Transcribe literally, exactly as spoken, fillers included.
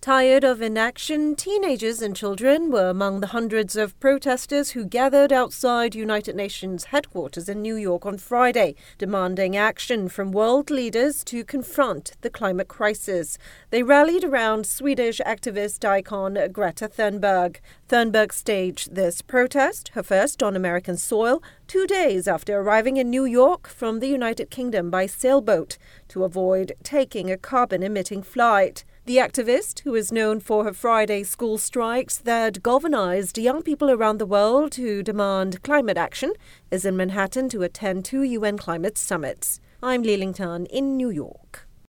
Tired of inaction, teenagers and children were among the hundreds of protesters who gathered outside United Nations headquarters in New York on Friday, demanding action from world leaders to confront the climate crisis. They rallied around Swedish activist icon Greta Thunberg. Thunberg staged this protest, her first on American soil, two days after arriving in New York from the United Kingdom by sailboat to avoid taking a carbon-emitting flight. The activist, who is known for her Friday school strikes that galvanized young people around the world who demand climate action, is in Manhattan to attend two U N climate summits. I'm Li Ling Tan in New York.